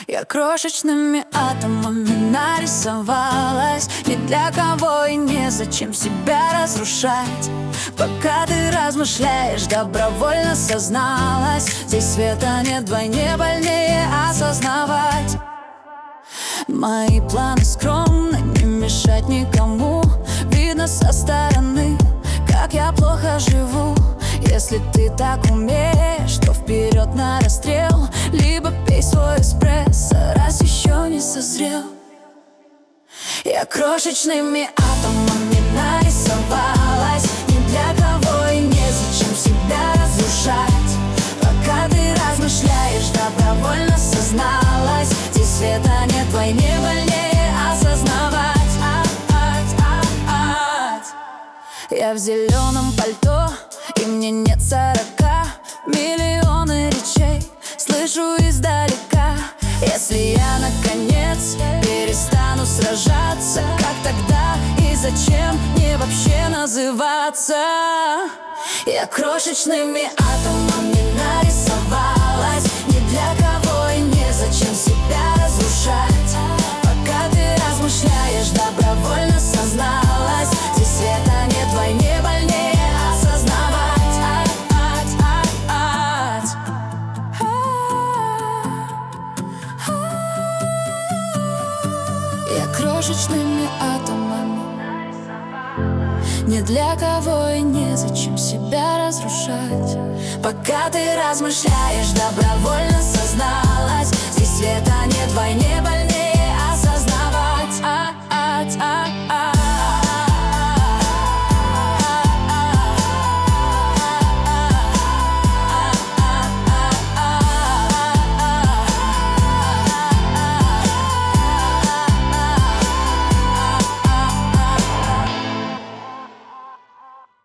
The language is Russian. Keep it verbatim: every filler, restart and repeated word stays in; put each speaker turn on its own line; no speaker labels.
Я крошечными атомами нарисовалась, ни для кого и незачем себя разрушать. Пока ты размышляешь, добровольно созналась, здесь света нет, вдвойне больнее осознавать. Мои планы скромны, не мешать никому. Видно со стороны, как я плохо живу. Если ты так умеешь, то вперед на расстрел. Либо пей свой эспрессо, раз еще не созрел. Я крошечными атомами нарисовалась, ни для кого и незачем себя разрушать. Пока ты размышляешь, добровольно созналась, здесь света нет, вдвойне больнее осознавать. Я в зеленом пальто, и мне нет сорока. Миллионы речей слышу издалека. Если я наконец перестану сражаться, как тогда и зачем мне вообще называться? Я крошечными атомами нарисовалась, ни для кого и незачем себя разрушать. Пока ты размышляешь, добровольно созналась, здесь света нет, вдвойне больнее осознавать. Я крошечными атомами, ни для кого и незачем себя разрушать. Пока ты размышляешь, добровольно созналась,